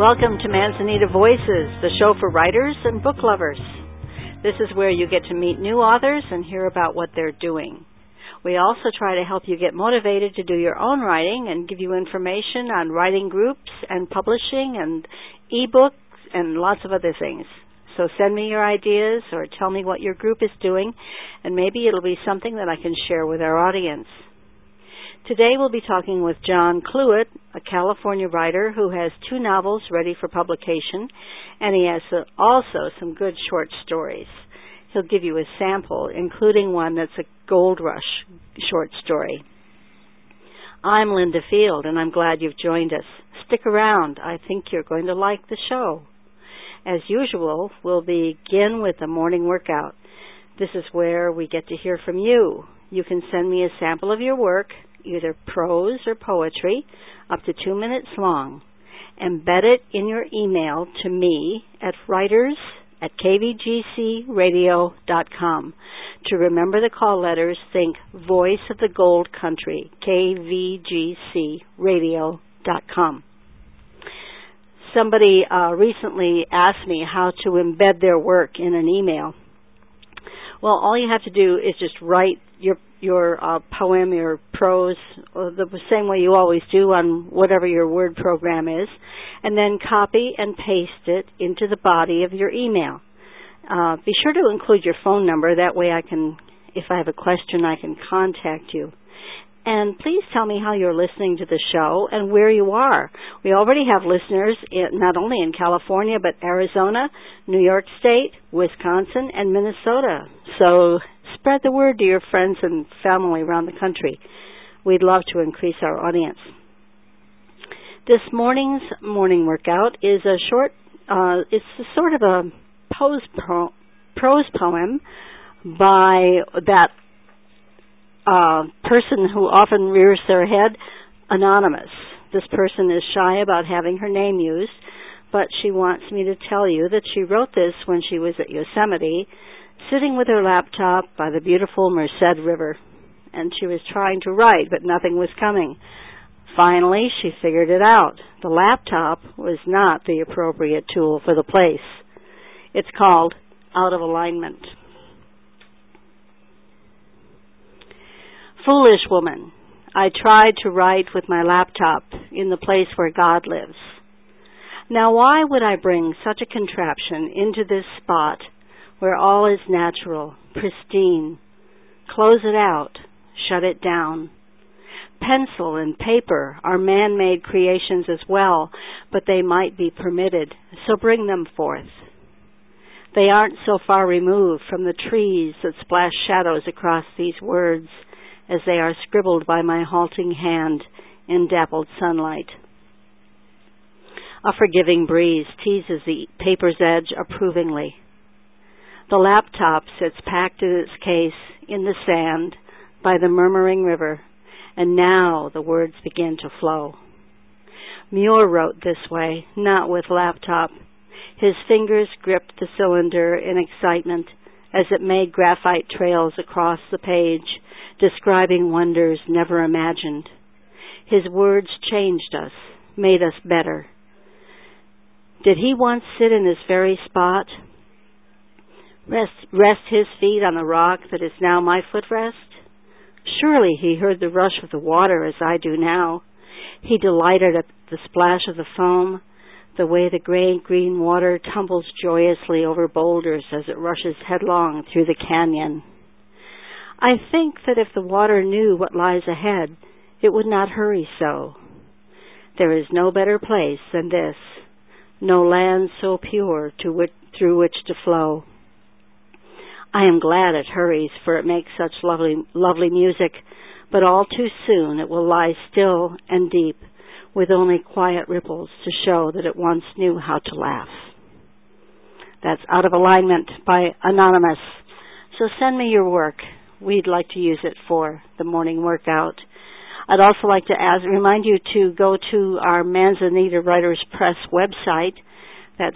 Welcome to Manzanita Voices, the show for writers and book lovers. This is where you get to meet new authors and hear about what they're doing. We also try to help you get motivated to do your own writing and give you information on writing groups and publishing and ebooks and lots of other things. So send me your ideas or tell me what your group is doing, and maybe it'll be something that I can share with our audience. Today we'll be talking with John Cluett, a California writer who has 2 novels ready for publication, and he has also some good short stories. He'll give you a sample, including one that's a Gold Rush short story. I'm Linda Field, and I'm glad you've joined us. Stick around. I think you're going to like the show. As usual, we'll begin with the morning workout. This is where we get to hear from you. You can send me a sample of your work, either prose or poetry, up to 2 minutes long. Embed it in your email to me at writers@kvgcradio.com. To remember the call letters, think Voice of the Gold Country, kvgcradio.com. Somebody recently asked me how to embed their work in an email. Well, all you have to do is just write your poem, your prose, the same way you always do on whatever your word program is, and then copy and paste it into the body of your email. Be sure to include your phone number. That way I can, if I have a question, I can contact you. And please tell me how you're listening to the show and where you are. We already have listeners not only in California, but Arizona, New York State, Wisconsin, and Minnesota. So spread the word to your friends and family around the country. We'd love to increase our audience. This morning's morning workout is a short, it's a sort of a prose poem by that person who often rears their head, anonymous. This person is shy about having her name used, but she wants me to tell you that she wrote this when she was at Yosemite, sitting with her laptop by the beautiful Merced River. And she was trying to write, but nothing was coming. Finally, she figured it out. The laptop was not the appropriate tool for the place. It's called Out of Alignment. Foolish woman, I tried to write with my laptop in the place where God lives. Now why would I bring such a contraption into this spot where all is natural, pristine? Close it out, shut it down. Pencil and paper are man-made creations as well, but they might be permitted, so bring them forth. They aren't so far removed from the trees that splash shadows across these words as they are scribbled by my halting hand in dappled sunlight. A forgiving breeze teases the paper's edge approvingly. The laptop sits packed in its case in the sand by the murmuring river, and now the words begin to flow. Muir wrote this way, not with laptop. His fingers gripped the cylinder in excitement as it made graphite trails across the page, describing wonders never imagined. His words changed us, made us better. Did he once sit in this very spot? Rest his feet on the rock that is now my footrest? Surely he heard the rush of the water as I do now. He delighted at the splash of the foam, the way the gray-green water tumbles joyously over boulders as it rushes headlong through the canyon. I think that if the water knew what lies ahead, it would not hurry so. There is no better place than this, no land so pure through which to flow. I am glad it hurries, for it makes such lovely music, but all too soon it will lie still and deep, with only quiet ripples to show that it once knew how to laugh. That's Out of Alignment by Anonymous. So send me your work. We'd like to use it for the morning workout. I'd also like to remind you to go to our Manzanita Writers Press website. That's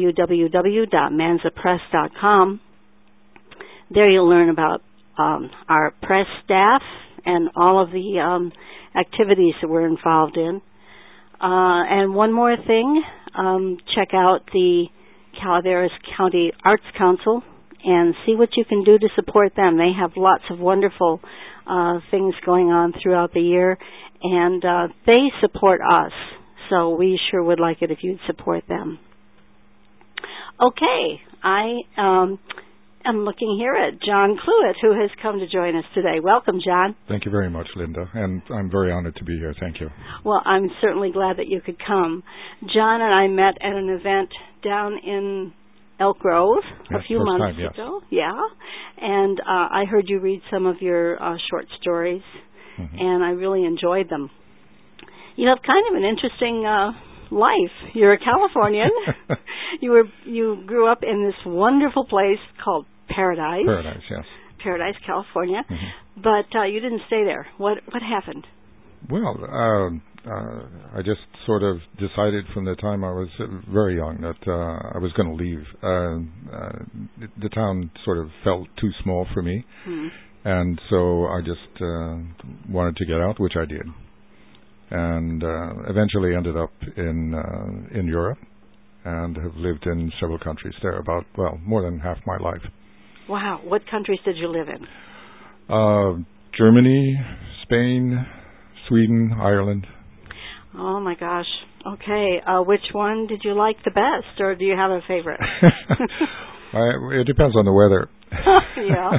www.manzapress.com. There you'll learn about our press staff and all of the activities that we're involved in. And one more thing, check out the Calaveras County Arts Council and see what you can do to support them. They have lots of wonderful things going on throughout the year, and they support us, so we sure would like it if you'd support them. Okay, I am looking here at John Cluett, who has come to join us today. Welcome, John. Thank you very much, Linda, and I'm very honored to be here. Thank you. Well, I'm certainly glad that you could come. John and I met at an event down in Elk Grove a few months ago. Yeah, and I heard you read some of your short stories, and I really enjoyed them. You have kind of an interesting life. You're a Californian. You grew up in this wonderful place called Paradise. Paradise, yes. Paradise, California. But you didn't stay there. What happened? Well, I just sort of decided from the time I was very young that I was going to leave. The town sort of felt too small for me, and so I just wanted to get out, which I did, and eventually ended up in Europe, and have lived in several countries there, more than half my life. Wow. What countries did you live in? Germany, Spain, Sweden, Ireland. Oh, my gosh. Okay. Which one did you like the best, or do you have a favorite? It depends on the weather. Yeah.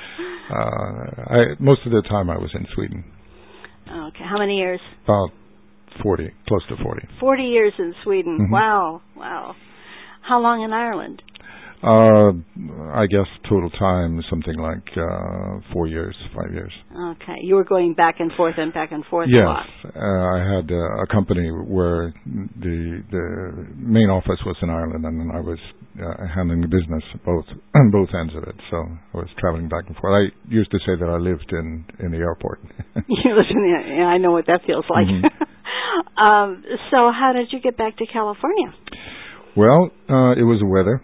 Most of the time I was in Sweden. Okay. How many years? About 40, close to 40. 40 years in Sweden. Wow. How long in Ireland? I guess total time something like 4 years, 5 years. Okay. You were going back and forth a lot. Yes. I had a company where the main office was in Ireland, and then I was handling the business on both ends of it. So I was traveling back and forth. I used to say that I lived in the airport. You lived in the I know what that feels like. So how did you get back to California? Well, it was the weather.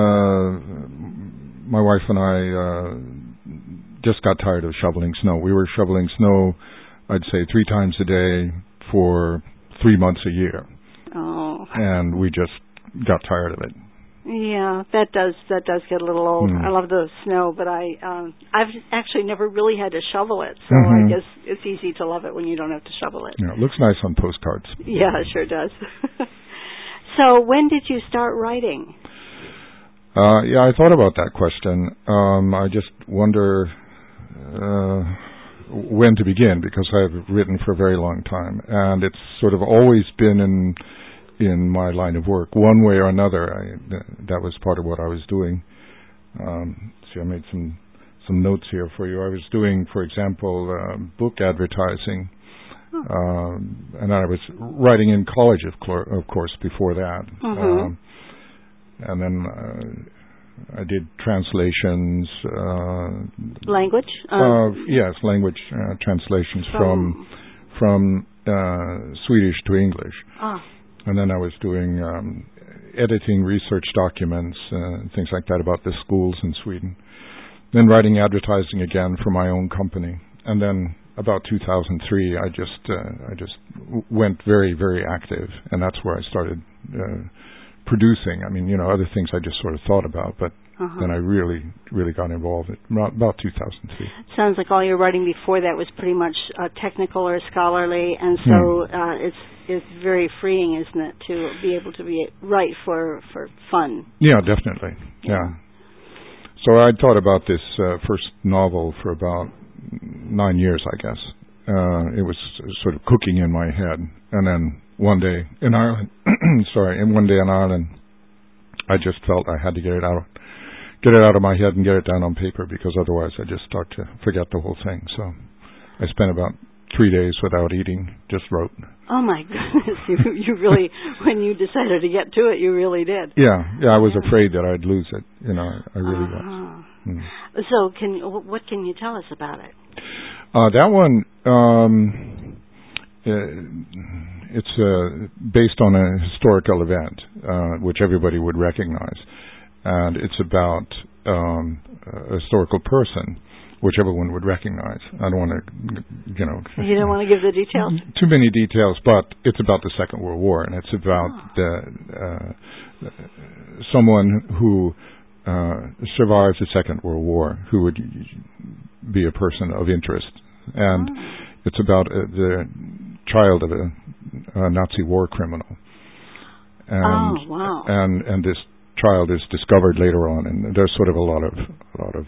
My wife and I just got tired of shoveling snow. We were shoveling snow, I'd say 3 times a day for 3 months a year. Oh. And we just got tired of it. Yeah, that does get a little old. I love the snow, but I've actually never really had to shovel it, so I guess it's easy to love it when you don't have to shovel it. Yeah, it looks nice on postcards. Yeah, it sure does. So when did you start writing? I thought about that question. I just wonder when to begin, because I've written for a very long time, and it's sort of always been in my line of work, one way or another. That was part of what I was doing. See, I made some notes here for you. I was doing, for example, book advertising, and I was writing in college, of course, before that. And then I did translations. Language? Yes, language translations from Swedish to English. And then I was doing editing research documents and things like that about the schools in Sweden. Then writing advertising again for my own company. And then about 2003, I just went very, very active, and that's where I started producing. I mean, other things I just sort of thought about, but then I really, really got involved at about 2003. Sounds like all your writing before that was pretty much technical or scholarly, and so it's very freeing, isn't it, to be able to write for fun? Yeah, definitely. Yeah. So I thought about this first novel for about 9 years, I guess. It was sort of cooking in my head, and then one day in Ireland, I just felt I had to get it out of my head and get it down on paper, because otherwise I just start to forget the whole thing. So I spent about 3 days without eating, just wrote. Oh my goodness! You really, when you decided to get to it, you really did. Yeah. I was afraid that I'd lose it. I really was. So, what can you tell us about it? That one, it's based on a historical event, which everybody would recognize, and it's about a historical person. which everyone would recognize. I don't want to, You don't want to give the details? Too many details, but it's about the Second World War, and it's about someone who survives the Second World War, who would be a person of interest. And it's about the child of a Nazi war criminal. And and this child is discovered later on, and there's sort of a lot of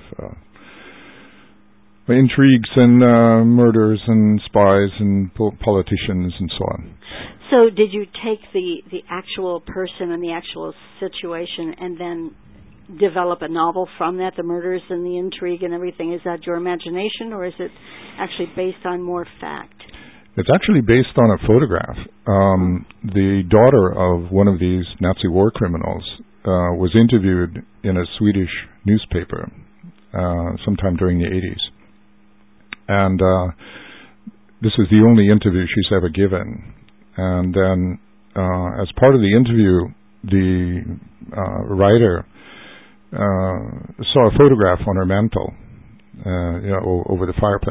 intrigues and murders and spies and politicians and so on. So did you take the actual person and the actual situation and then develop a novel from that, the murders and the intrigue and everything? Is that your imagination, or is it actually based on more fact? It's actually based on a photograph. The daughter of one of these Nazi war criminals was interviewed in a Swedish newspaper sometime during the 80s. And this was the only interview she's ever given. And then as part of the interview, the writer saw a photograph on her mantle, over the fireplace.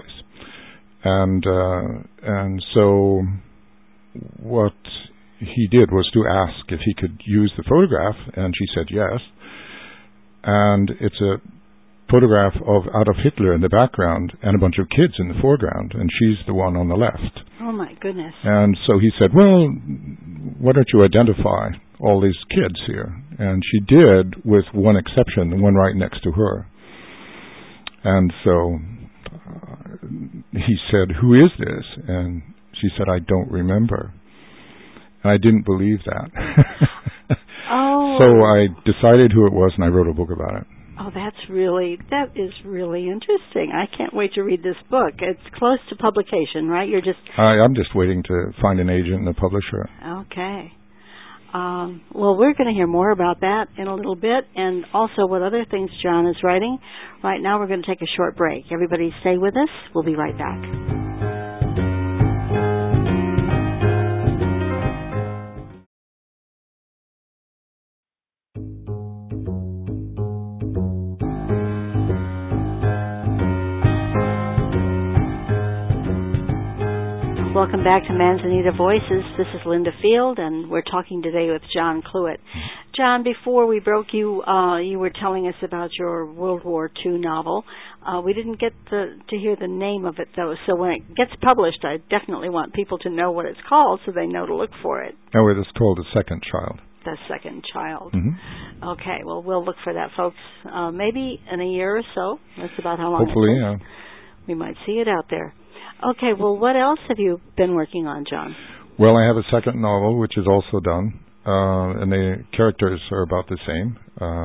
And so what he did was to ask if he could use the photograph, and she said yes. And it's a photograph of Adolf Hitler in the background and a bunch of kids in the foreground, and she's the one on the left. Oh my goodness. And so he said, well, why don't you identify all these kids here? And she did, with one exception, the one right next to her. And so he said, who is this? And she said, I don't remember. And I didn't believe that. So I decided who it was, and I wrote a book about it. Oh, that is really interesting. I can't wait to read this book. It's close to publication, right? I'm just waiting to find an agent and a publisher. Okay. Well, we're going to hear more about that in a little bit, and also what other things John is writing. Right now we're going to take a short break. Everybody stay with us. We'll be right back. Welcome back to Manzanita Voices. This is Linda Field, and we're talking today with John Cluett. John, before we broke you were telling us about your World War II novel. We didn't get to hear the name of it, though, so when it gets published, I definitely want people to know what it's called so they know to look for it. Oh, it is called The Second Child. The Second Child. Mm-hmm. Okay, well, we'll look for that, folks. Maybe in a year or so. That's about how long Hopefully, it takes. We might see it out there. Okay, well, what else have you been working on, John? Well, I have a second novel, which is also done, and the characters are about the same.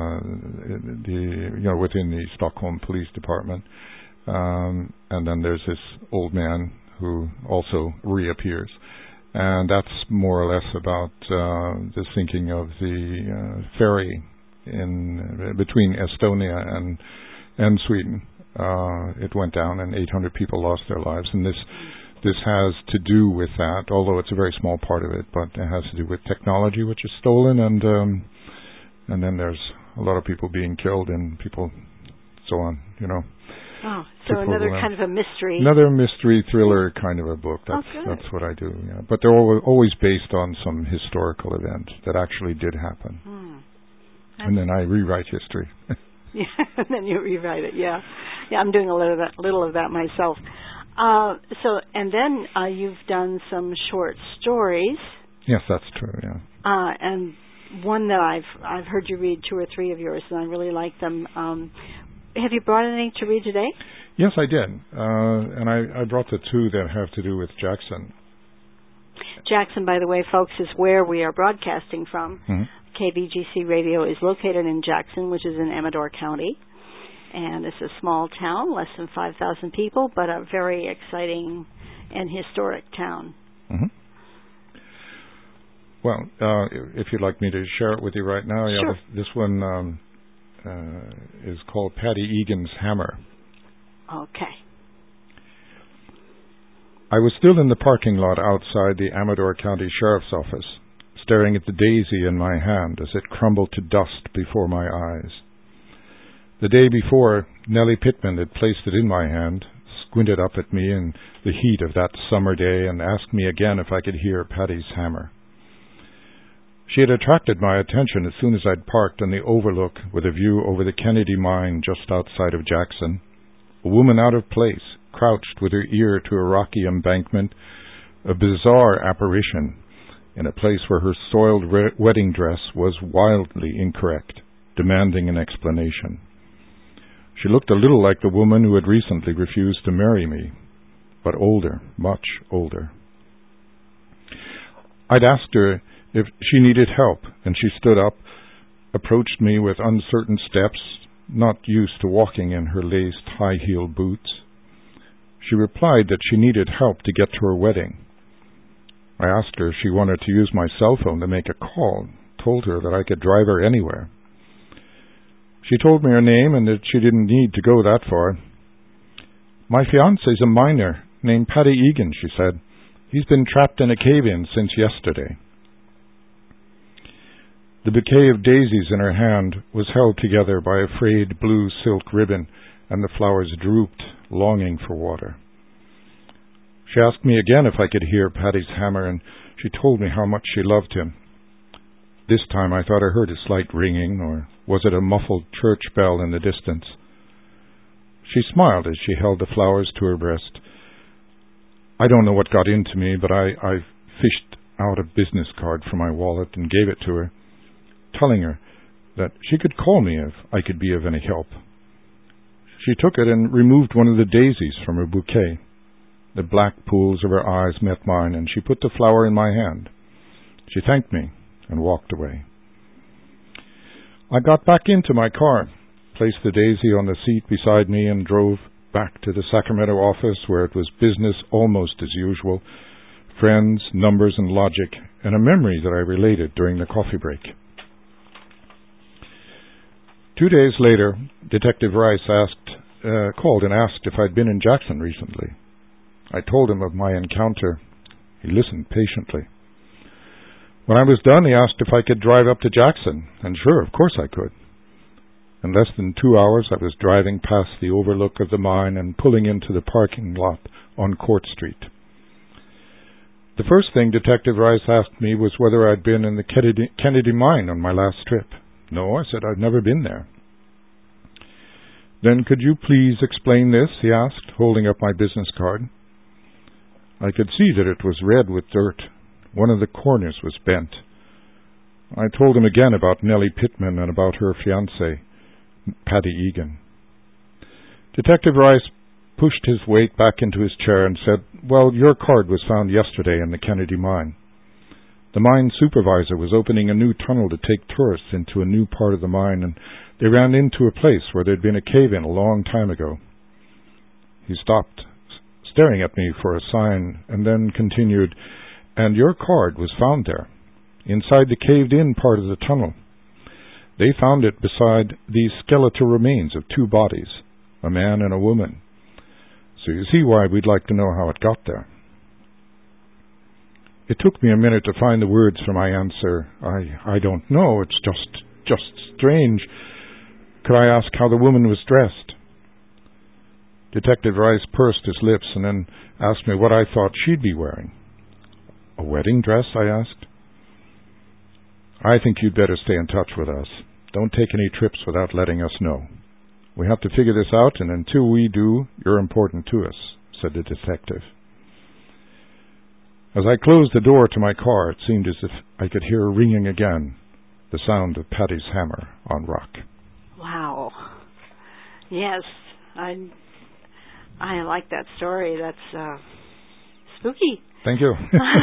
Within the Stockholm Police Department, and then there's this old man who also reappears, and that's more or less about the sinking of the ferry between Estonia and Sweden. It went down and 800 people lost their lives, and this has to do with that, although it's a very small part of it, but it has to do with technology which is stolen, and then there's a lot of people being killed and people so on, Oh, so another kind of a mystery. Another mystery thriller kind of a book. That's what I do. Yeah. But they're always based on some historical event that actually did happen. And then I rewrite history. Yeah, and then you rewrite it. Yeah, I'm doing a little of that myself. And then you've done some short stories. Yes, that's true. Yeah. And one that I've heard you read 2 or 3 of yours, and I really like them. Have you brought any to read today? Yes, I did, and I brought the 2 that have to do with Jackson. Jackson, by the way, folks, is where we are broadcasting from. Mm-hmm. KVGC Radio is located in Jackson, which is in Amador County. And it's a small town, less than 5,000 people, but a very exciting and historic town. Mm-hmm. Well, if you'd like me to share it with you right now, sure. This one is called Patty Egan's Hammer. Okay. I was still in the parking lot outside the Amador County Sheriff's Office, staring at the daisy in my hand as it crumbled to dust before my eyes. The day before, Nellie Pittman had placed it in my hand, squinted up at me in the heat of that summer day, and asked me again if I could hear Paddy's hammer. She had attracted my attention as soon as I'd parked on the overlook with a view over the Kennedy Mine just outside of Jackson. A woman out of place, crouched with her ear to a rocky embankment, a bizarre apparition in a place where her soiled wedding dress was wildly incorrect, demanding an explanation. She looked a little like the woman who had recently refused to marry me, but older, much older. I'd asked her if she needed help, and she stood up, approached me with uncertain steps, not used to walking in her laced high-heeled boots. She replied that she needed help to get to her wedding. I asked her if she wanted to use my cell phone to make a call, told her that I could drive her anywhere. She told me her name and that she didn't need to go that far. My fiancé's a miner named Paddy Egan, she said. He's been trapped in a cave-in since yesterday. The bouquet of daisies in her hand was held together by a frayed blue silk ribbon, and the flowers drooped, longing for water. She asked me again if I could hear Paddy's hammer, and she told me how much she loved him. This time I thought I heard a slight ringing, or was it a muffled church bell in the distance? She smiled as she held the flowers to her breast. I don't know what got into me, but I fished out a business card from my wallet and gave it to her, telling her that she could call me if I could be of any help. She took it and removed one of the daisies from her bouquet. The black pools of her eyes met mine, and she put the flower in my hand. She thanked me and walked away. I got back into my car, placed the daisy on the seat beside me, and drove back to the Sacramento office, where it was business almost as usual, friends, numbers, and logic, and a memory that I related during the coffee break. 2 days later, Detective Rice called and asked if I'd been in Jackson recently. I told him of my encounter. He listened patiently. When I was done, he asked if I could drive up to Jackson, and sure, of course I could. In less than 2 hours, I was driving past the overlook of the mine and pulling into the parking lot on Court Street. The first thing Detective Rice asked me was whether I'd been in the Kennedy Mine on my last trip. No, I said I'd never been there. Then could you please explain this, he asked, holding up my business card. I could see that it was red with dirt. One of the corners was bent. I told him again about Nellie Pittman and about her fiancé, Paddy Egan. Detective Rice pushed his weight back into his chair and said, well, your card was found yesterday in the Kennedy Mine. The mine supervisor was opening a new tunnel to take tourists into a new part of the mine, and they ran into a place where there'd been a cave-in a long time ago. He stopped, staring at me for a sign, and then continued, and your card was found there, inside the caved-in part of the tunnel. They found it beside the skeletal remains of 2 bodies, a man and a woman. So you see why we'd like to know how it got there. It took me a minute to find the words for my answer. I don't know, it's just strange. Could I ask how the woman was dressed? Detective Rice pursed his lips and then asked me what I thought she'd be wearing. A wedding dress, I asked. I think you'd better stay in touch with us. Don't take any trips without letting us know. We have to figure this out, and until we do, you're important to us, said the detective. As I closed the door to my car, it seemed as if I could hear ringing again, the sound of Paddy's hammer on rock. Wow. Yes, I like that story. That's spooky. Thank you.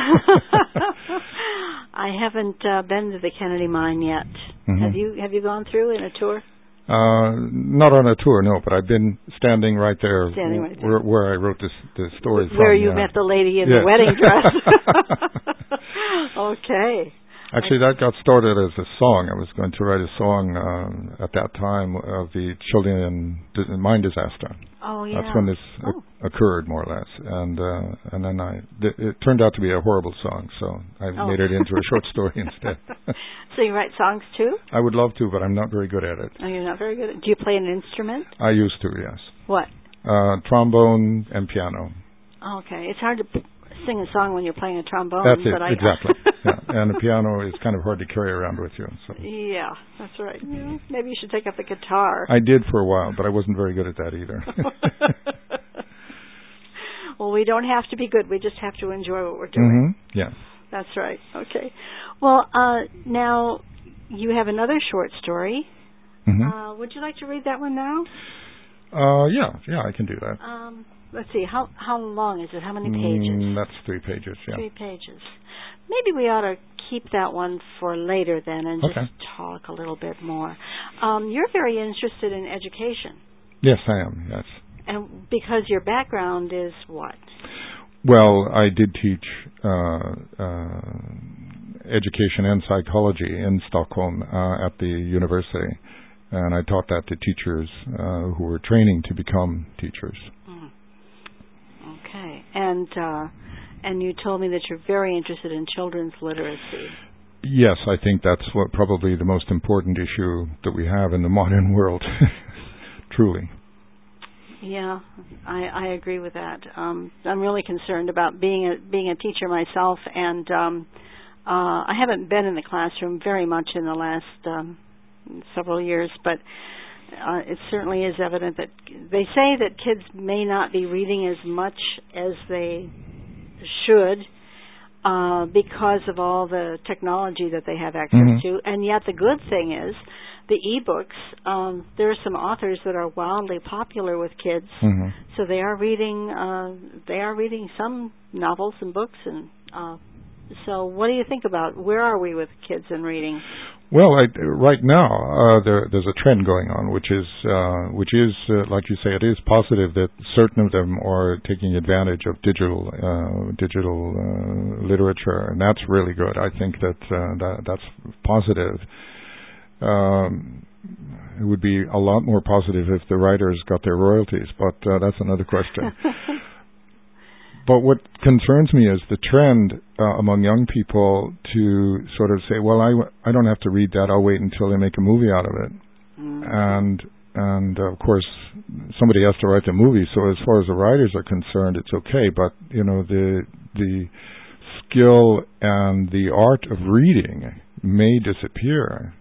I haven't been to the Kennedy Mine yet. Mm-hmm. Have you gone through in a tour? Not on a tour, no, but I've been standing right there, where I wrote the story from. Where you met the lady in the wedding dress. Okay. Actually, that got started as a song. I was going to write a song at that time of the Chilean mine disaster. Oh, yeah. That's when this occurred, more or less. And then it turned out to be a horrible song, so I made it into a short story instead. So you write songs too? I would love to, but I'm not very good at it. Oh, you're not very good at it? Do you play an instrument? I used to, yes. What? Trombone and piano. Oh, okay. It's hard to sing a song when you're playing a trombone. That's it, exactly. Yeah. And the piano is kind of hard to carry around with you. So. Yeah, that's right. Yeah. Maybe you should take up the guitar. I did for a while, but I wasn't very good at that either. Well, we don't have to be good. We just have to enjoy what we're doing. Mm-hmm. Yes. That's right. Okay. Well, now you have another short story. Mm-hmm. Would you like to read that one now? Yeah, I can do that. Let's see, how long is it? How many pages? That's 3 pages, yeah. 3 pages. Maybe we ought to keep that one for later then and just talk a little bit more. You're very interested in education. Yes, I am, yes. And because your background is what? Well, I did teach education and psychology in Stockholm at the university. And I taught that to teachers who were training to become teachers. Okay. And you told me that you're very interested in children's literacy. Yes, I think that's what probably the most important issue that we have in the modern world. Truly. Yeah, I agree with that. I'm really concerned about being a teacher myself, and I haven't been in the classroom very much in the last several years, but it certainly is evident that they say that kids may not be reading as much as they should because of all the technology that they have access to, and yet the good thing is the e-books. There are some authors that are wildly popular with kids, so they are reading some novels and books, and so what do you think about where are we with kids and reading? Well, right now there's a trend going on, which is like you say, it is positive that certain of them are taking advantage of digital literature, and that's really good. I think that's positive. It would be a lot more positive if the writers got their royalties, but that's another question. But what concerns me is the trend among young people to sort of say, well, I don't have to read that. I'll wait until they make a movie out of it. And of course, somebody has to write the movie. So as far as the writers are concerned, it's okay. But, you know, the skill and the art of reading may disappear,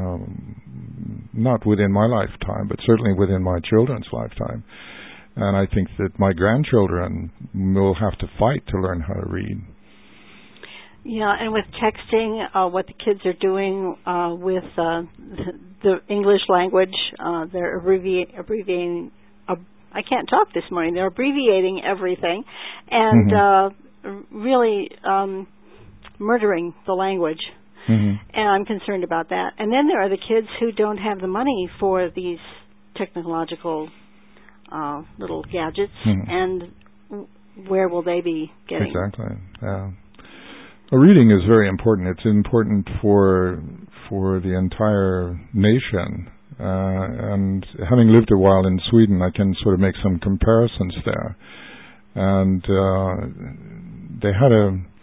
not within my lifetime, but certainly within my children's lifetime. And I think that my grandchildren will have to fight to learn how to read. Yeah, and with texting, what the kids are doing with the English language, they're abbreviating. I can't talk this morning. They're abbreviating everything, and really murdering the language. And I'm concerned about that. And then there are the kids who don't have the money for these technological little gadgets, and where will they be getting? Exactly. Yeah. Well, reading is very important. It's important for the entire nation. And having lived a while in Sweden, I can sort of make some comparisons there. And they had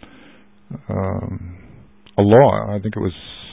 a law. I think it was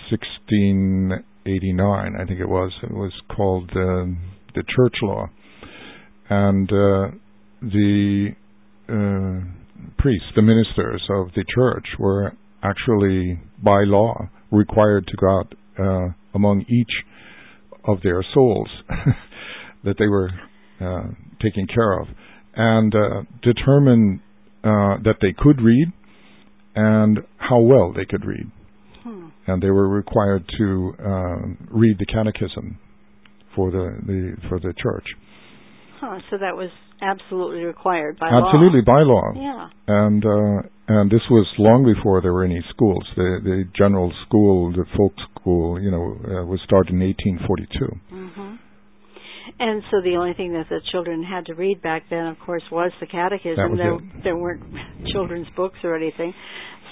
1689. I think it was. It was called the Church Law. And the priests, the ministers of the church, were actually, by law, required to go out among each of their souls that they were taking care of, and determine that they could read and how well they could read. And they were required to read the catechism for the church. So that was absolutely required by law. Absolutely by law. Yeah. And this was long before there were any schools. The general school, the folk school, was started in 1842. And so the only thing that the children had to read back then, of course, was the catechism. That was there weren't children's books or anything.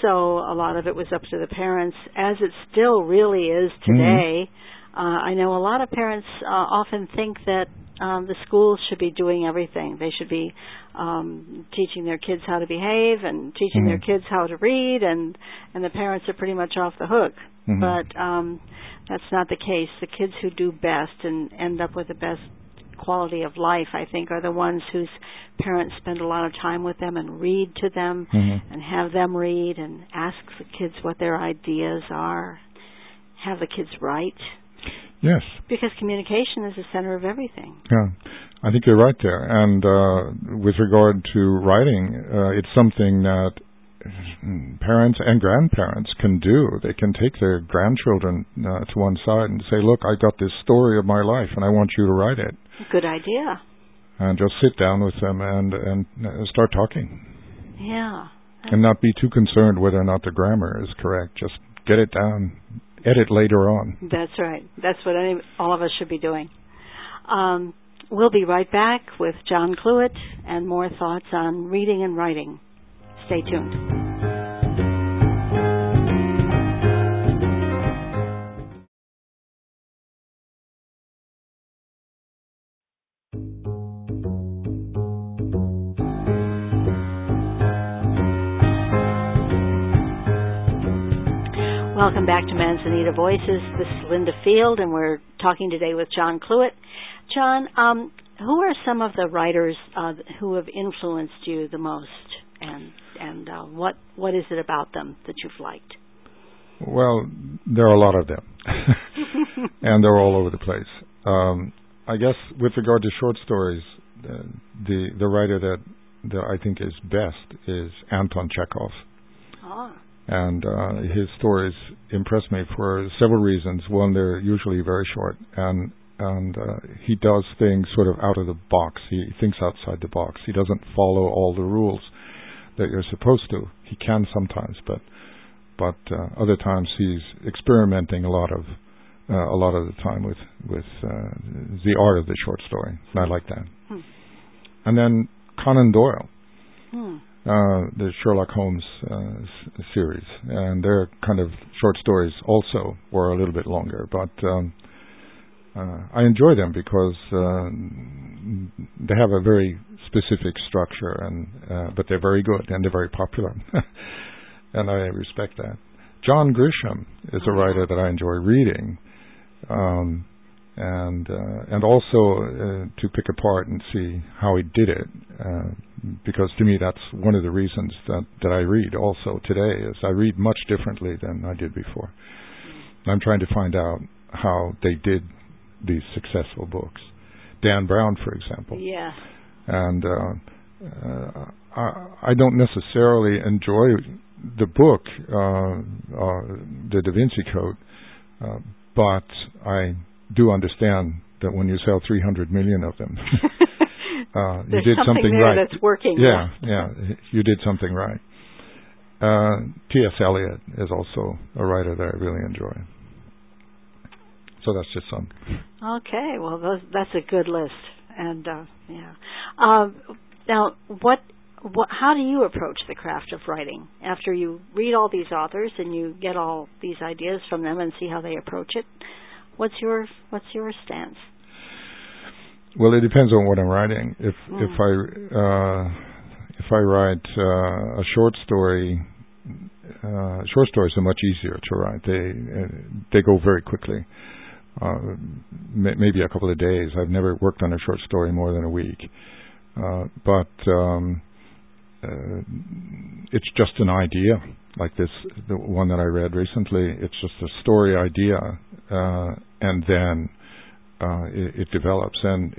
So a lot of it was up to the parents, as it still really is today. I know a lot of parents often think that the schools should be doing everything. They should be teaching their kids how to behave and teaching their kids how to read, and the parents are pretty much off the hook. But that's not the case. The kids who do best and end up with the best quality of life, I think, are the ones whose parents spend a lot of time with them and read to them and have them read and ask the kids what their ideas are, have the kids write. Yes. Because communication is the center of everything. Yeah, I think you're right there. And with regard to writing, it's something that parents and grandparents can do. They can take their grandchildren to one side and say, look, I got this story of my life and I want you to write it. Good idea. And just sit down with them and start talking. Yeah. And not be too concerned whether or not the grammar is correct. Just get it down. Edit later on. That's right. That's what all of us should be doing. We'll be right back with John Cluett and more thoughts on reading and writing. Stay tuned. Welcome back to Manzanita Voices. This is Linda Field, and we're talking today with John Cluett. John, who are some of the writers who have influenced you the most, and what is it about them that you've liked? Well, there are a lot of them, and they're all over the place. I guess with regard to short stories, the writer that I think is best is Anton Chekhov. Ah. And his stories impress me for several reasons. One, they're usually very short, and he does things sort of out of the box. He thinks outside the box. He doesn't follow all the rules that you're supposed to. He can sometimes, but other times he's experimenting a lot of the time with the art of the short story. And I like that. And then Conan Doyle. The Sherlock Holmes series, and their kind of short stories also were a little bit longer, but I enjoy them because they have a very specific structure, and but they're very good and they're very popular, and I respect that. John Grisham is a writer that I enjoy reading, and also to pick apart and see how he did it. Because to me that's one of the reasons that I read also today, is I read much differently than I did before. I'm trying to find out how they did these successful books. Dan Brown, for example. Yeah. And I don't necessarily enjoy the book, The Da Vinci Code, but I do understand that when you sell 300 million of them, you did something there right. That's working. Yeah, you did something right. T.S. Eliot is also a writer that I really enjoy. So that's just some. Okay, well, that's a good list, and yeah. Now, how do you approach the craft of writing after you read all these authors and you get all these ideas from them and see how they approach it? What's your stance? Well, it depends on what I'm writing. If I write a short story, short stories are much easier to write. They go very quickly, maybe a couple of days. I've never worked on a short story more than a week, but it's just an idea, like the one that I read recently. It's just a story idea, and then it develops, and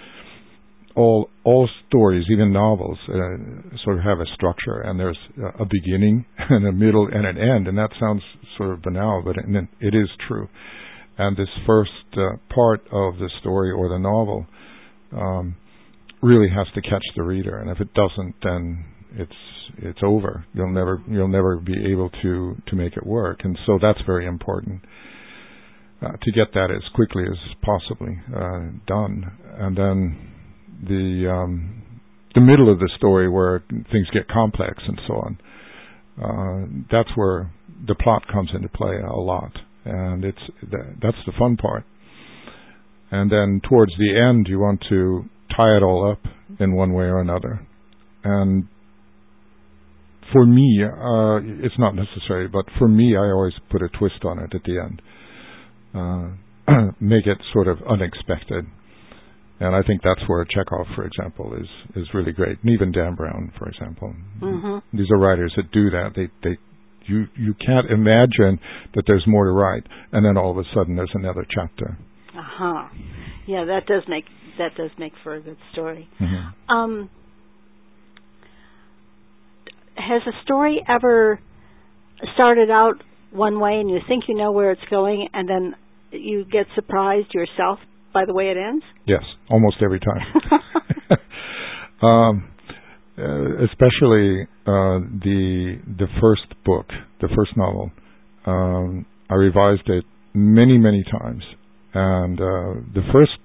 all stories, even novels, sort of have a structure, and there's a beginning and a middle and an end, and that sounds sort of banal, but it is true. And this first part of the story or the novel really has to catch the reader, and if it doesn't, then it's over. You'll never be able to make it work, and so that's very important. To get that as quickly as possibly done, and then the middle of the story where things get complex and so on, that's where the plot comes into play a lot, and that's the fun part. And then towards the end, you want to tie it all up in one way or another. And for me, it's not necessary, but for me, I always put a twist on it at the end, make it sort of unexpected. And I think that's where Chekhov, for example, is really great. And even Dan Brown, for example. Mm-hmm. These are writers that do that. You can't imagine that there's more to write, and then all of a sudden there's another chapter. Uh-huh. Yeah, that does make for a good story. Mm-hmm. Has a story ever started out one way and you think you know where it's going, and then you get surprised yourself by the way it ends? Yes, almost every time. Especially the first book, the first novel. I revised it many, many times, and the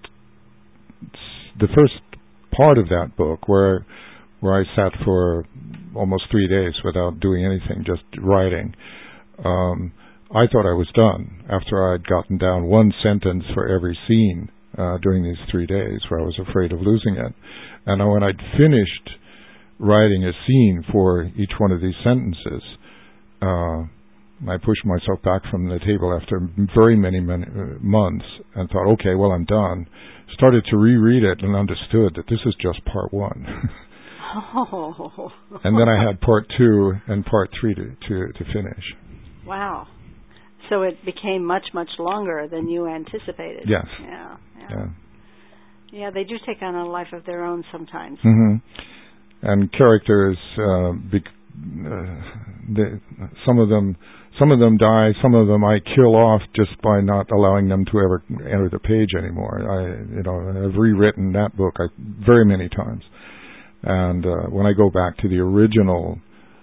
first part of that book, where I sat for almost 3 days without doing anything, just writing. I thought I was done after I'd gotten down one sentence for every scene during these 3 days, where I was afraid of losing it. And when I'd finished writing a scene for each one of these sentences, I pushed myself back from the table after very many months and thought, okay, well, I'm done. Started to reread it and understood that this is just part one. Oh. And then I had part 2 and part 3 to finish. Wow. So it became much, much longer than you anticipated. Yes. Yeah, they do take on a life of their own sometimes. Mm-hmm. And characters, some of them die, some of them I kill off just by not allowing them to ever enter the page anymore. I've rewritten that book very many times. And when I go back to the original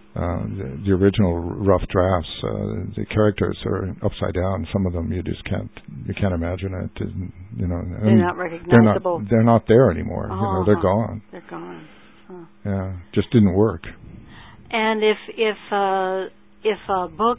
rough drafts, the characters are upside down. Some of them you can't imagine it. They're not recognizable. They're not there anymore. Oh, they're gone. They're gone. Huh. Yeah, just didn't work. And if a book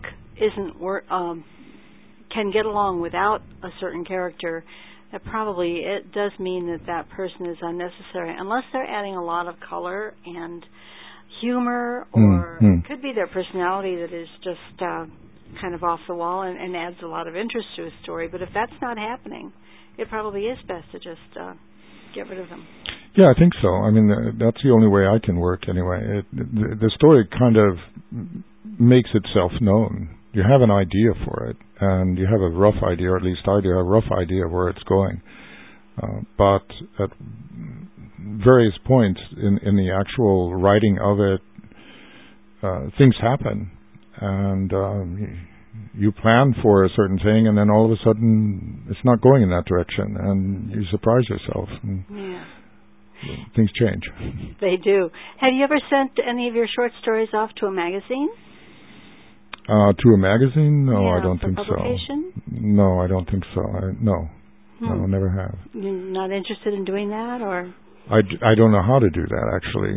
can get along without a certain character, that probably it does mean that person is unnecessary, unless they're adding a lot of color and humor, or it could be their personality that is just kind of off the wall and adds a lot of interest to a story. But if that's not happening, it probably is best to just get rid of them. Yeah, I think so. I mean, that's the only way I can work anyway. The story kind of makes itself known. You have an idea for it, and you have a rough idea, or at least I do, a rough idea of where it's going. But at various points in the actual writing of it, things happen, and you plan for a certain thing, and then all of a sudden it's not going in that direction, and you surprise yourself. Yeah. Things change. They do. Have you ever sent any of your short stories off to a magazine? To a magazine? No, yeah, I don't think publication? so. No, I don't think so. No, never have. You're not interested in doing that, or? I don't know how to do that, actually.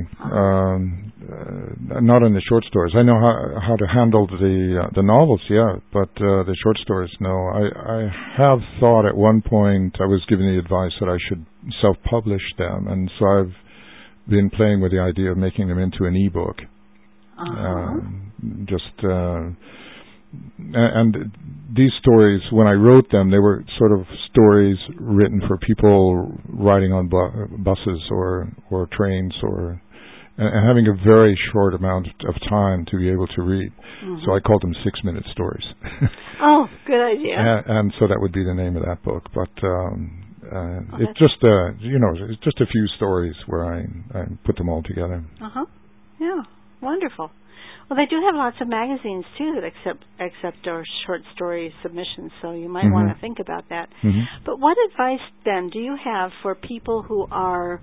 Not in the short stories. I know how to handle the novels, yeah, but the short stories, no. I have thought at one point, I was given the advice that I should self-publish them, and so I've been playing with the idea of making them into an e-book. And these stories, when I wrote them, they were sort of stories written for people riding on buses or trains, and having a very short amount of time to be able to read. Mm-hmm. So I called them 6-minute stories. Oh, good idea. And so that would be the name of that book. But it's just it's just a few stories where I put them all together. Yeah, wonderful. Well, they do have lots of magazines, too, that accept our short story submissions, so you might want to think about that. Mm-hmm. But what advice, then, do you have for people who are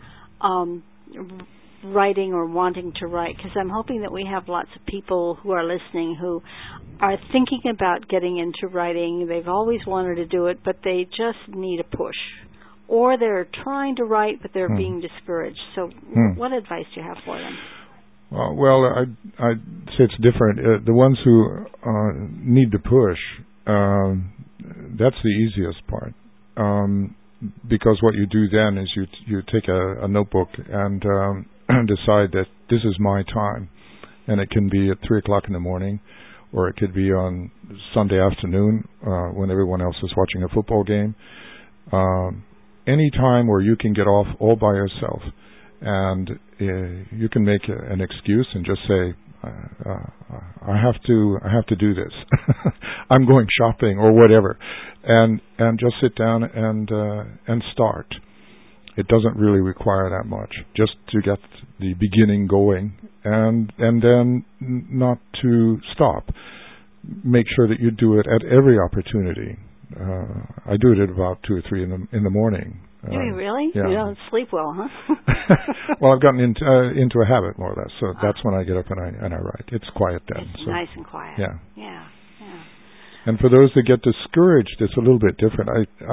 writing or wanting to write? Because I'm hoping that we have lots of people who are listening who are thinking about getting into writing. They've always wanted to do it, but they just need a push. Or they're trying to write, but they're being discouraged. So what advice do you have for them? Well, I'd say it's different. The ones who need to push, that's the easiest part. Because what you do then is you take a notebook and decide that this is my time. And it can be at 3 o'clock in the morning, or it could be on Sunday afternoon when everyone else is watching a football game. Any time where you can get off all by yourself, and you can make an excuse and just say, I have to do this. I'm going shopping or whatever, and just sit down and start. It doesn't really require that much, just to get the beginning going, and then not to stop. Make sure that you do it at every opportunity. I do it at about 2 or 3 in the morning. Do you really? Yeah. You don't sleep well, huh? Well, I've gotten into a habit, more or less. So that's when I get up and I write. It's quiet then. It's nice and quiet. Yeah. Yeah. Yeah. And for those that get discouraged, it's a little bit different.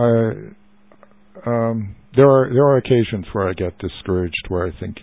There are occasions where I get discouraged, where I think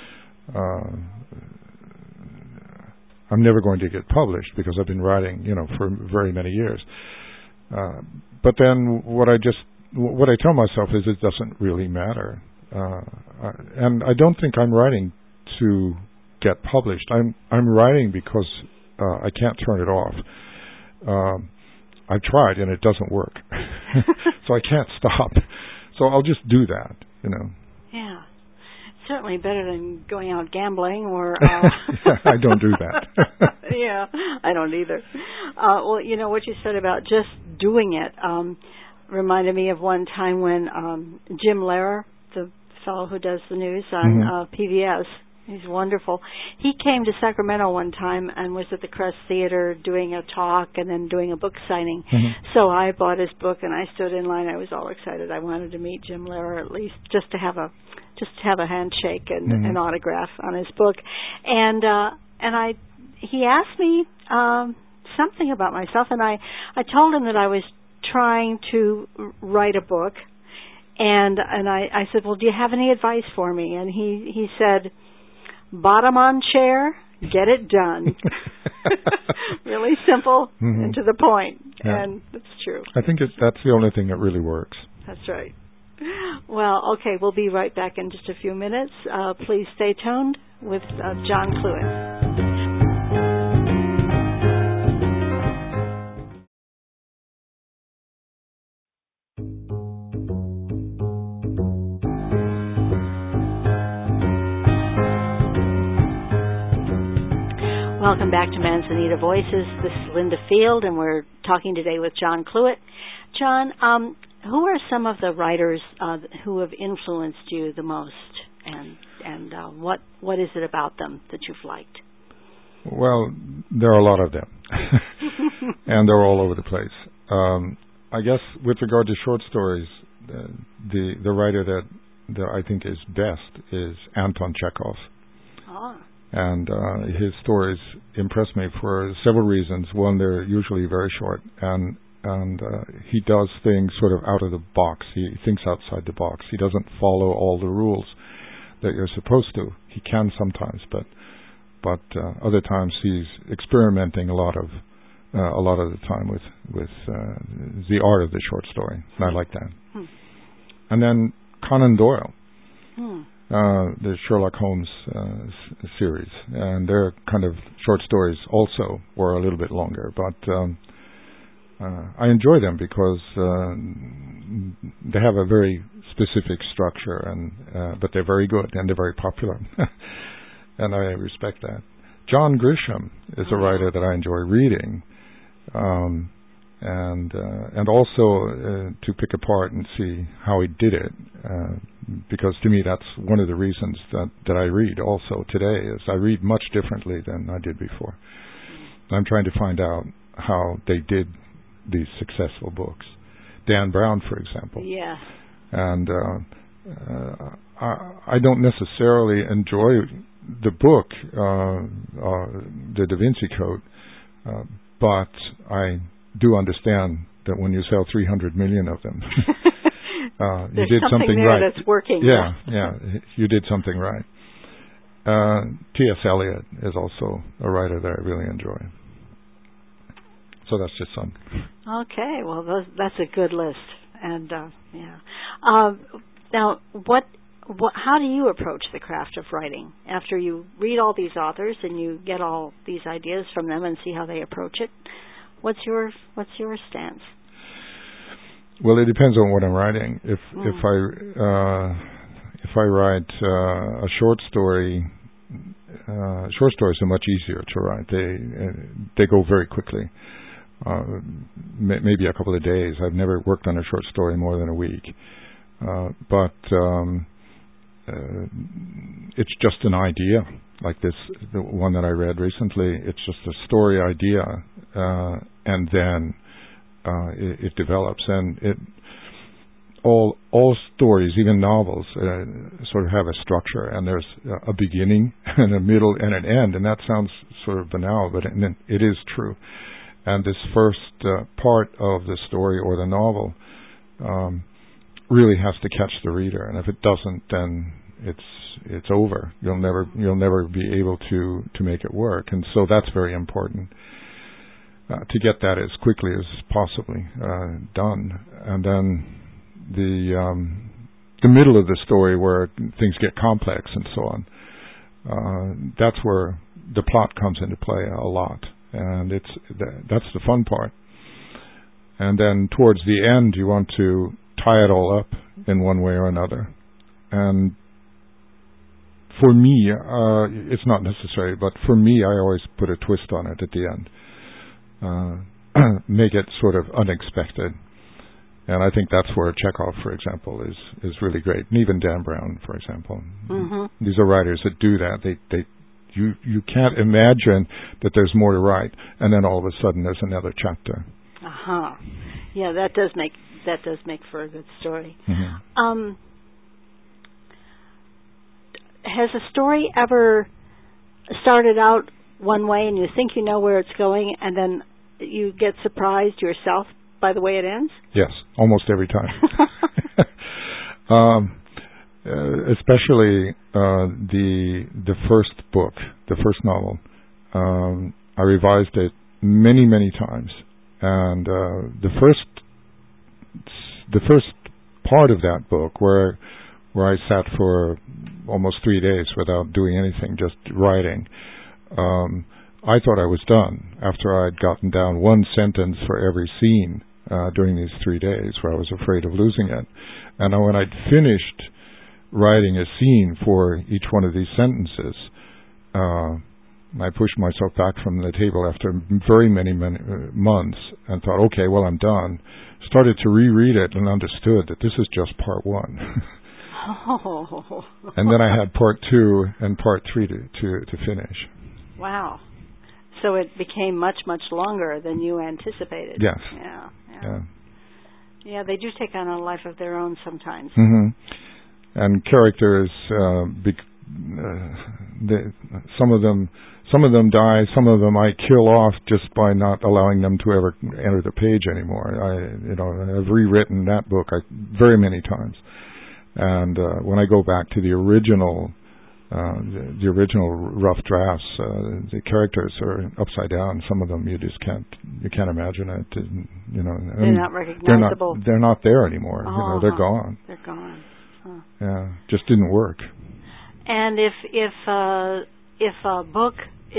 I'm never going to get published because I've been writing, for very many years. But then what I tell myself is it doesn't really matter. And I don't think I'm writing to get published. I'm writing because I can't turn it off. I've tried and it doesn't work. So I can't stop. So I'll just do that, Yeah. Certainly better than going out gambling or... I don't do that. Yeah, I don't either. Well, what you said about just doing it reminded me of one time when Jim Lehrer, the fellow who does the news on PBS, he's wonderful. He came to Sacramento one time and was at the Crest Theater doing a talk and then doing a book signing. So I bought his book and I stood in line. I was all excited. I wanted to meet Jim Lehrer at least just to have a handshake and an autograph on his book. And he asked me something about myself, and I told him that I was trying to write a book, and I said, well, do you have any advice for me? And he said, bottom on chair, get it done. Really simple and to the point. Yeah. And it's true. I think that's the only thing that really works. That's right. Well, okay, we'll be right back in just a few minutes. Please stay tuned with John Cluett. Welcome back to Manzanita Voices. This is Linda Field, and we're talking today with John Cluett. John, who are some of the writers who have influenced you the most, and what is it about them that you've liked? Well, there are a lot of them, and they're all over the place. I guess with regard to short stories, the writer that I think is best is Anton Chekhov. Oh. And his stories impress me for several reasons. One, they're usually very short, and he does things sort of out of the box. He thinks outside the box. He doesn't follow all the rules that you're supposed to. He can sometimes, but other times he's experimenting a lot of the time with the art of the short story. And I like that. And then Conan Doyle. The Sherlock Holmes series, and their kind of short stories also were a little bit longer, but I enjoy them because they have a very specific structure, and but they're very good and they're very popular, and I respect that. John Grisham is a writer that I enjoy reading, and also to pick apart and see how he did it. Because to me that's one of the reasons that I read also today is I read much differently than I did before. I'm trying to find out how they did these successful books. Dan Brown, for example. Yeah. And I don't necessarily enjoy the book, The Da Vinci Code, but I do understand that when you sell 300 million of them, you did something there right. That's working. Yeah, you did something right. T.S. Eliot is also a writer that I really enjoy. So that's just some. Okay, well, that's a good list. And, now, how do you approach the craft of writing? After you read all these authors and you get all these ideas from them and see how they approach it, what's your stance? Well, it depends on what I'm writing. If I write a short story, short stories are much easier to write. They go very quickly. Maybe a couple of days. I've never worked on a short story more than a week. But it's just an idea, like the one that I read recently. It's just a story idea, and then it develops. And all stories, even novels, sort of have a structure, and there's a beginning and a middle and an end. And that sounds sort of banal, but it is true. And this first part of the story or the novel really has to catch the reader, and if it doesn't, then it's over. You'll never be able to make it work, and so that's very important to get that as quickly as possibly done. And then the middle of the story, where things get complex and so on, that's where the plot comes into play a lot, and that's the fun part. And then towards the end, you want to tie it all up in one way or another. And for me, it's not necessary, but for me, I always put a twist on it at the end. Make it sort of unexpected. And I think that's where Chekhov, for example, is really great. And even Dan Brown, for example. Mm-hmm. These are writers that do that. You can't imagine that there's more to write, and then all of a sudden there's another chapter. Uh-huh. Yeah, that does make for a good story. Mm-hmm. Has a story ever started out one way and you think you know where it's going, and then you get surprised yourself by the way it ends? Yes, almost every time. Especially the first book, the first novel. I revised it many, many times. And the first part of that book, where I sat for almost 3 days without doing anything, just writing, I thought I was done after I'd gotten down one sentence for every scene during these 3 days, where I was afraid of losing it. And when I'd finished writing a scene for each one of these sentences, I pushed myself back from the table after very many months and thought, okay, well, I'm done. Started to reread it and understood that this is just part one. Oh. And then I had part 2 and part 3 to finish. Wow. So it became much, much longer than you anticipated. Yes. Yeah, they do take on a life of their own sometimes. Mm-hmm. And characters, some of them die, some of them I kill off just by not allowing them to ever enter the page anymore. I've rewritten that book very many times. And when I go back to the original rough drafts, the characters are upside down. Some of them you can't imagine it. They're not recognizable. They're not there anymore. Oh, they're gone. They're gone. Huh. Yeah, just didn't work. And if a book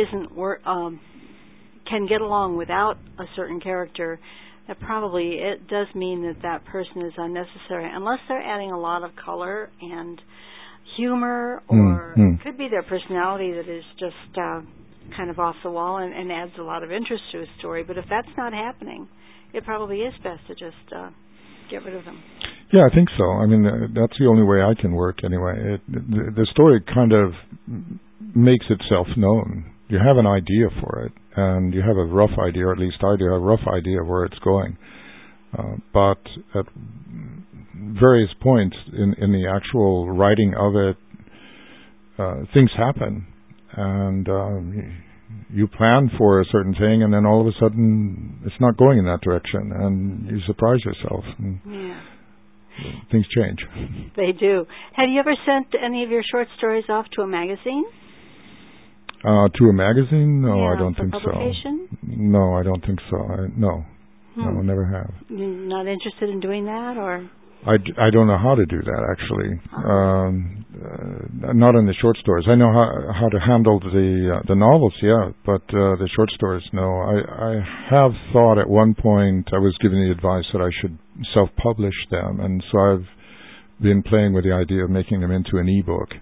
can get along without a certain character, that probably it does mean that person is unnecessary, unless they're adding a lot of color and humor, or it could be their personality that is just kind of off the wall and adds a lot of interest to a story. But if that's not happening, it probably is best to just get rid of them. Yeah, I think so. I mean, that's the only way I can work anyway. The story kind of makes itself known. You have an idea for it, and you have a rough idea, or at least I do, a rough idea of where it's going. But at various points in the actual writing of it, things happen, and you plan for a certain thing, and then all of a sudden it's not going in that direction, and you surprise yourself. Yeah. Things change. They do. Have you ever sent any of your short stories off to a magazine? To a magazine? No, yeah, I don't think publication? so. No, I don't think so. No, never have. You're not interested in doing that, or? I don't know how to do that, actually. Not in the short stories. I know how to handle the novels, yeah, but the short stories, no. I have thought at one point, I was given the advice that I should self-publish them, and so I've been playing with the idea of making them into an e-book.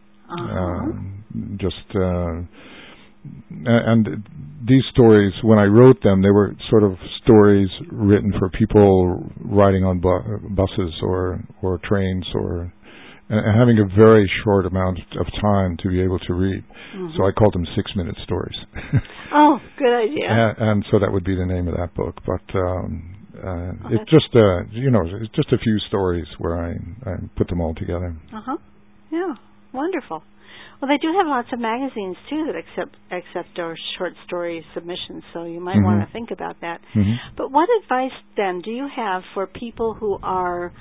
And these stories, when I wrote them, they were sort of stories written for people riding on buses or trains, or and having a very short amount of time to be able to read. So I called them 6-minute stories. Oh, good idea. And so that would be the name of that book. But it's just it's just a few stories where I put them all together. Yeah, wonderful. Well, they do have lots of magazines, too, that accept our short story submissions, so you might want to think about that. But what advice, then, do you have for people who are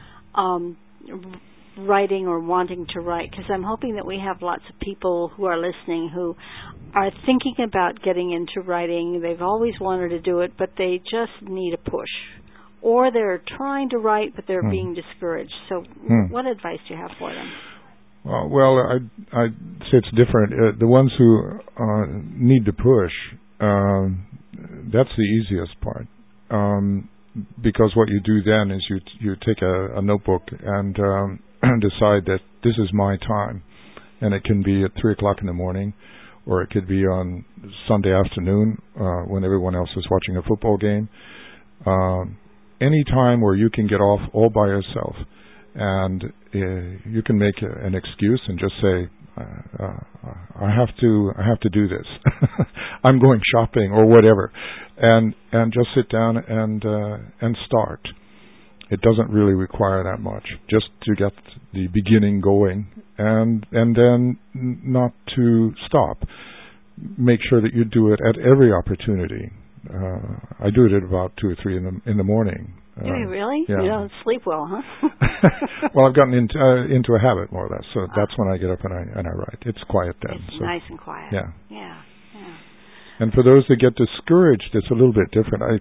writing or wanting to write? Because I'm hoping that we have lots of people who are listening who are thinking about getting into writing. They've always wanted to do it, but they just need a push. Or they're trying to write, but they're being discouraged. So what advice do you have for them? Well, I'd say it's different. The ones who need to push, that's the easiest part. Because what you do then is you take a notebook and decide that this is my time. And it can be at 3 o'clock in the morning, or it could be on Sunday afternoon when everyone else is watching a football game. Any time where you can get off all by yourself. And you can make an excuse and just say, I have to do this. I'm going shopping or whatever, and just sit down and start. It doesn't really require that much, just to get the beginning going, and then not to stop. Make sure that you do it at every opportunity. I do it at about 2 or 3 in the morning. Do you really? Yeah. You don't sleep well, huh? Well, I've gotten into a habit, more or less. So that's when I get up and I write. It's quiet then. It's nice and quiet. Yeah. And for those that get discouraged, it's a little bit different.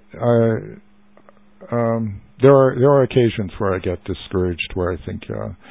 There are occasions where I get discouraged, where I think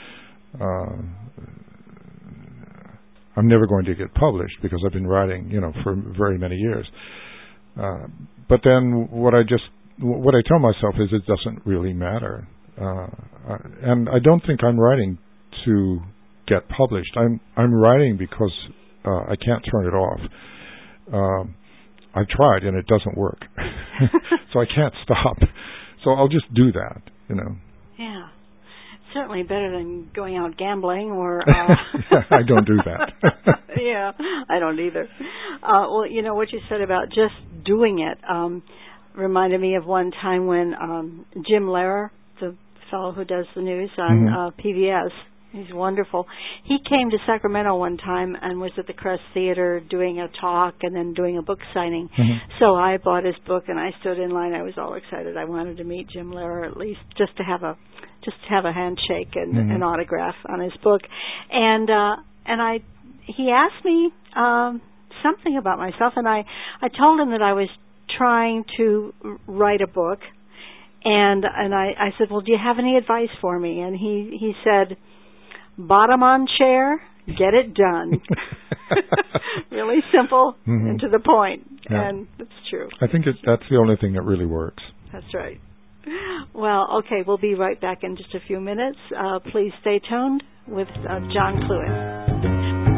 I'm never going to get published because I've been writing, for very many years. But then what I tell myself is it doesn't really matter. And I don't think I'm writing to get published. I'm writing because I can't turn it off. I've tried and it doesn't work. So I can't stop. So I'll just do that, Yeah. Certainly better than going out gambling or... I don't do that. Yeah, I don't either. Well, what you said about just doing it reminded me of one time when Jim Lehrer, the fellow who does the news on PBS, he's wonderful. He came to Sacramento one time and was at the Crest Theater doing a talk and then doing a book signing. So I bought his book and I stood in line. I was all excited. I wanted to meet Jim Lehrer at least just to have a handshake and an autograph on his book. And he asked me something about myself, and I told him that I was trying to write a book, and I said, well, do you have any advice for me? And he said, bottom on chair, get it done. Really simple and to the point. Yeah. And it's true. I think that's the only thing that really works. That's right. Well, okay, we'll be right back in just a few minutes. Please stay tuned with John Cluett.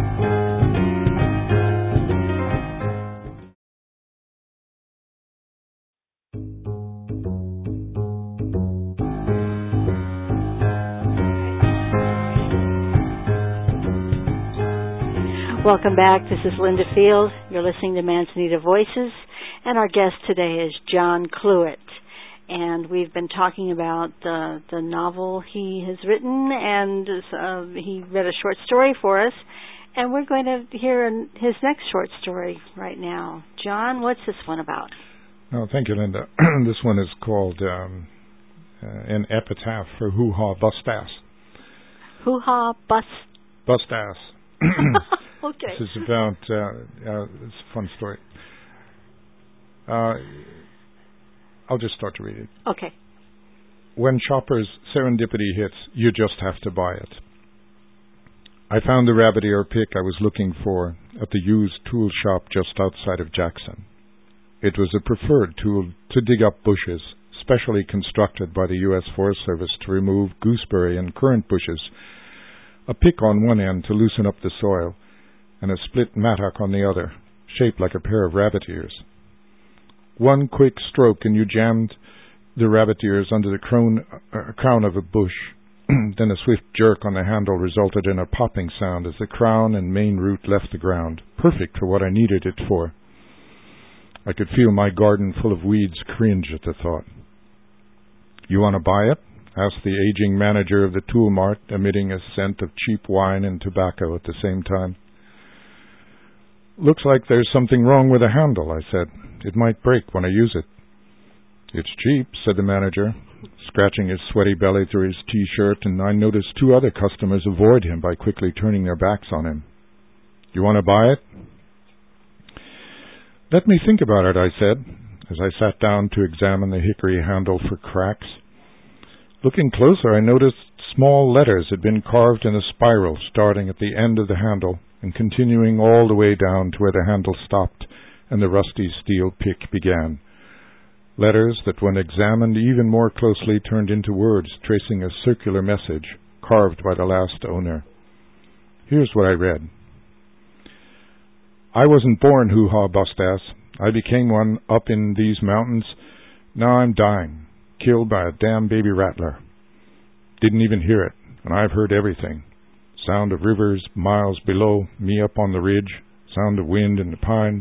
Welcome back. This is Linda Field. You're listening to Manzanita Voices, and our guest today is John Cluett. And we've been talking about the novel he has written, and he read a short story for us. And we're going to hear his next short story right now. John, what's this one about? Oh, thank you, Linda. This one is called An Epitaph for Hoo-Ha Bustass. Hoo-Ha Bustass. Bustass. Okay. This is about, it's a fun story. I'll just start to read it. Okay. When shoppers serendipity hits, you just have to buy it. I found the rabbit ear pick I was looking for at the used tool shop just outside of Jackson. It was a preferred tool to dig up bushes, specially constructed by the U.S. Forest Service to remove gooseberry and currant bushes, a pick on one end to loosen up the soil, and a split mattock on the other, shaped like a pair of rabbit ears. One quick stroke and you jammed the rabbit ears under the crown of a bush. Then a swift jerk on the handle resulted in a popping sound as the crown and main root left the ground, perfect for what I needed it for. I could feel my garden full of weeds cringe at the thought. "You want to buy it?" asked the aging manager of the tool mart, emitting a scent of cheap wine and tobacco at the same time. "Looks like there's something wrong with the handle," I said. "It might break when I use it." "It's cheap," said the manager, scratching his sweaty belly through his T-shirt, and I noticed two other customers avoid him by quickly turning their backs on him. "You want to buy it?" "Let me think about it," I said, as I sat down to examine the hickory handle for cracks. Looking closer, I noticed small letters had been carved in a spiral starting at the end of the handle and continuing all the way down to where the handle stopped and the rusty steel pick began. Letters that, when examined even more closely, turned into words tracing a circular message carved by the last owner. Here's what I read. "I wasn't born hoo-ha bust-ass. I became one up in these mountains. Now I'm dying, killed by a damn baby rattler. Didn't even hear it, and I've heard everything. Sound of rivers miles below, me up on the ridge, sound of wind in the pines,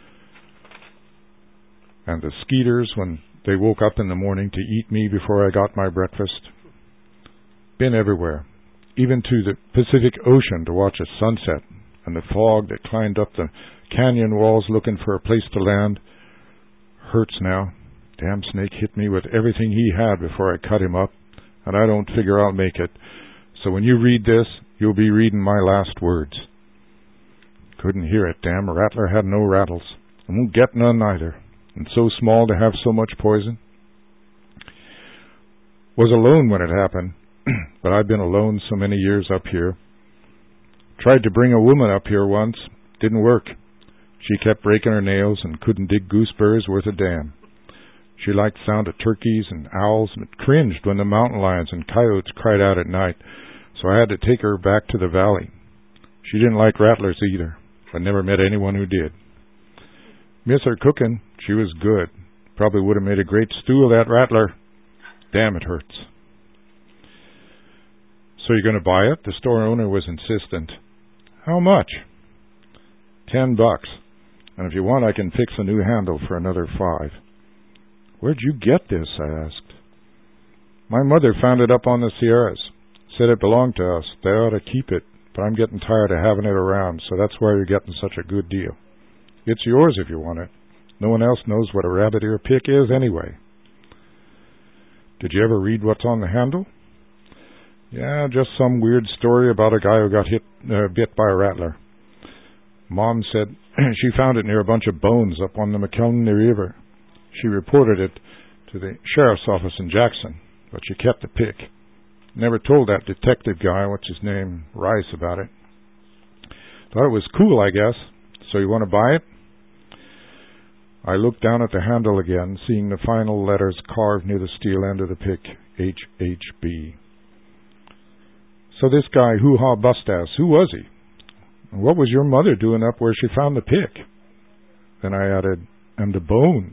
and the skeeters when they woke up in the morning to eat me before I got my breakfast. Been everywhere, even to the Pacific Ocean to watch a sunset, and the fog that climbed up the canyon walls looking for a place to land. Hurts now. Damn snake hit me with everything he had before I cut him up, and I don't figure I'll make it. So when you read this, you'll be reading my last words. Couldn't hear it, damn rattler had no rattles. I won't get none either. And so small to have so much poison. Was alone when it happened, but I've been alone so many years up here. Tried to bring a woman up here once. Didn't work. She kept breaking her nails and couldn't dig gooseberries worth a damn. She liked the sound of turkeys and owls, but cringed when the mountain lions and coyotes cried out at night, so I had to take her back to the valley. She didn't like rattlers either, but never met anyone who did. Miss her cooking. She was good. Probably would have made a great stew, that rattler. Damn, it hurts." "So you're going to buy it?" The store owner was insistent. "How much?" $10. "And if you want, I can fix a new handle for another $5. "Where'd you get this?" I asked. "My mother found it up on the Sierras. Said it belonged to us. They ought to keep it, but I'm getting tired of having it around, so that's why you're getting such a good deal. It's yours if you want it. No one else knows what a rabbit ear pick is anyway." "Did you ever read what's on the handle?" "Yeah, just some weird story about a guy who got bit by a rattler. Mom said she found it near a bunch of bones up on the McKelney River. She reported it to the sheriff's office in Jackson, but she kept the pick. Never told that detective guy, what's his name, Rice, about it. Thought it was cool, I guess. So you want to buy it?" I looked down at the handle again, seeing the final letters carved near the steel end of the pick, HHB. "So this guy, hoo-ha bust-ass, who was he? And what was your mother doing up where she found the pick?" Then I added, "And the bones."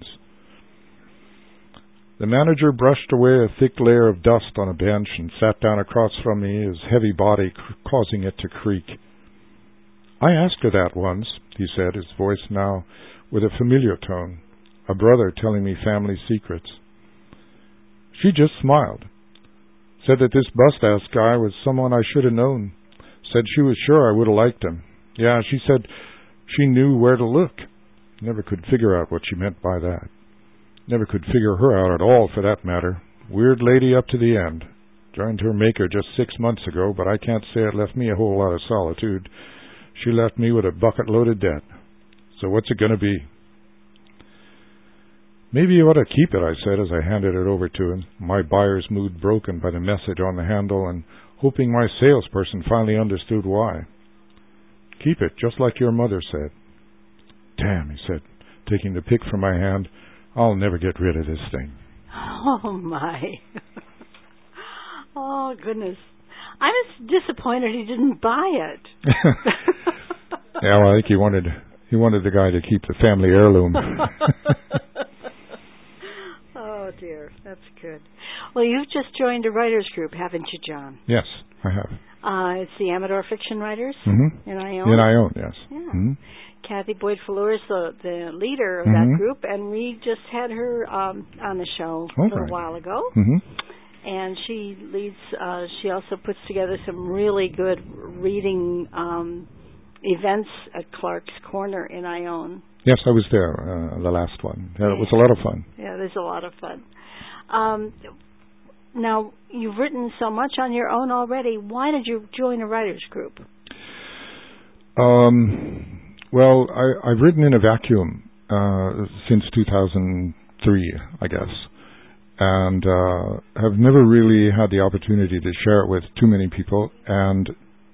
The manager brushed away a thick layer of dust on a bench and sat down across from me, his heavy body causing it to creak. "I asked her that once," he said, his voice now with a familiar tone, a brother telling me family secrets. "She just smiled. Said that this bust-ass guy was someone I should have known. Said she was sure I would have liked him. Yeah, she said she knew where to look. Never could figure out what she meant by that. Never could figure her out at all, for that matter. Weird lady up to the end. Joined her maker just 6 months ago, but I can't say it left me a whole lot of solitude. She left me with a bucket load of debt. So what's it going to be? Maybe you ought to keep it, I said as I handed it over to him, my buyer's mood broken by the message on the handle and hoping my salesperson finally understood why. Keep it, just like your mother said. Damn, he said, taking the pick from my hand, I'll never get rid of this thing. Oh, my. Oh, goodness. I was disappointed he didn't buy it. Yeah, well, I think he wanted the guy to keep the family heirloom. Oh, dear. That's good. Well, you've just joined a writers group, haven't you, John? Yes, I have. It's the Amador Fiction Writers in Ione, yes. Yeah. Mm-hmm. Kathy Boyd Fuller is the leader of that group, and we just had her on the show a little while ago. Mm-hmm. And she leads, she also puts together some really good reading events at Clark's Corner in Ione. Yes, I was there, the last one. It was a lot of fun. Yeah, there's a lot of fun. Now, you've written so much on your own already. Why did you join a writers group? Well, I've written in a vacuum since 2003, I guess, and have never really had the opportunity to share it with too many people. And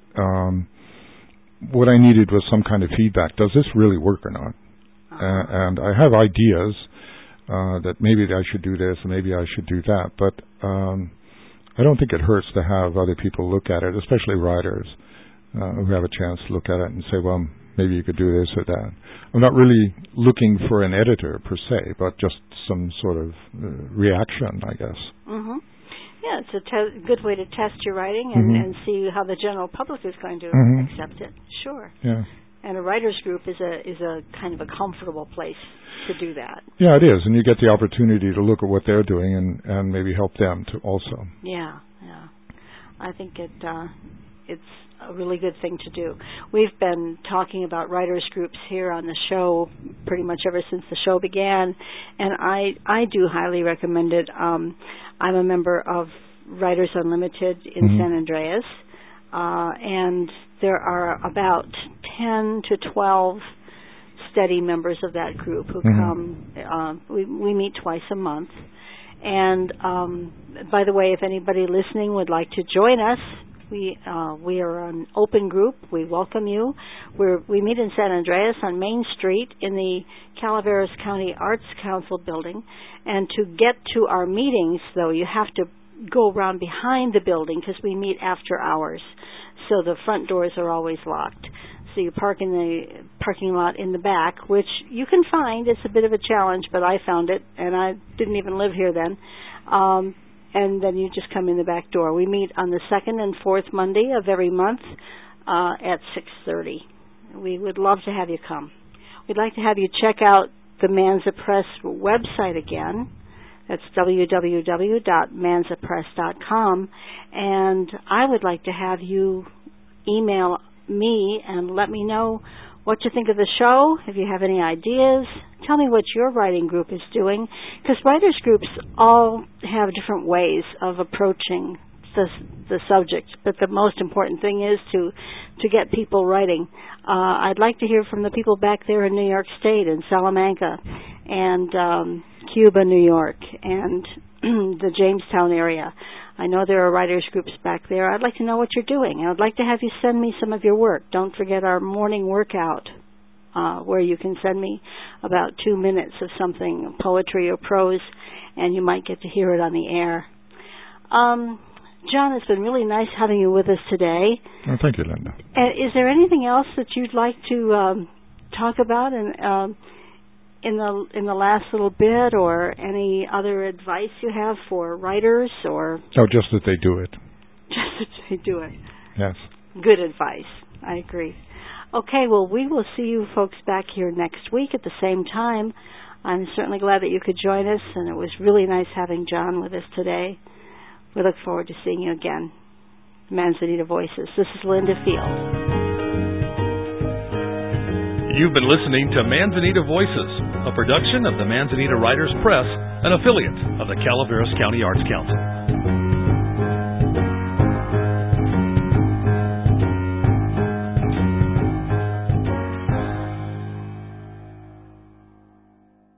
what I needed was some kind of feedback. Does this really work or not? And I have ideas that maybe I should do this and maybe I should do that, but I don't think it hurts to have other people look at it, especially writers who have a chance to look at it and say, well, maybe you could do this or that. I'm not really looking for an editor per se, but just some sort of reaction, I guess. Mm-hmm. Yeah, it's a good way to test your writing and see how the general public is going to accept it. Sure. Yeah. And a writers group is a kind of a comfortable place to do that. Yeah, it is, and you get the opportunity to look at what they're doing and maybe help them to also. Yeah. I think it's a really good thing to do. We've been talking about writers groups here on the show pretty much ever since the show began, and I do highly recommend it. I'm a member of Writers Unlimited in San Andreas, and there are about 10 to 12 steady members of that group who come. We meet twice a month. And by the way, if anybody listening would like to join us, we are an open group. We welcome you. We meet in San Andreas on Main Street in the Calaveras County Arts Council building. And to get to our meetings, though, you have to go around behind the building because we meet after hours. So the front doors are always locked. So you park in the parking lot in the back, which you can find. It's a bit of a challenge, but I found it, and I didn't even live here then. And then you just come in the back door. We meet on the second and fourth Monday of every month at 6:30. We would love to have you come. We'd like to have you check out the Manza Press website again. That's www.manzapress.com. And I would like to have you email me and let me know what you think of the show, if you have any ideas. Tell me what your writing group is doing, because writers groups all have different ways of approaching the subject, but the most important thing is to get people writing. I'd like to hear from the people back there in New York State, in Salamanca, and Cuba, New York, and the Jamestown area. I know there are writers groups back there. I'd like to know what you're doing, and I'd like to have you send me some of your work. Don't forget our morning workout, where you can send me about 2 minutes of something, poetry or prose, and you might get to hear it on the air. John, it's been really nice having you with us today. Oh, thank you, Linda. Is there anything else that you'd like to talk about in the last little bit, or any other advice you have for writers, or? Oh, just that they do it. Just that they do it. Yes. Good advice. I agree. Okay, well, we will see you folks back here next week at the same time. I'm certainly glad that you could join us, and it was really nice having John with us today. We look forward to seeing you again. Manzanita Voices. This is Linda Field. You've been listening to Manzanita Voices, a production of the Manzanita Writers Press, an affiliate of the Calaveras County Arts Council.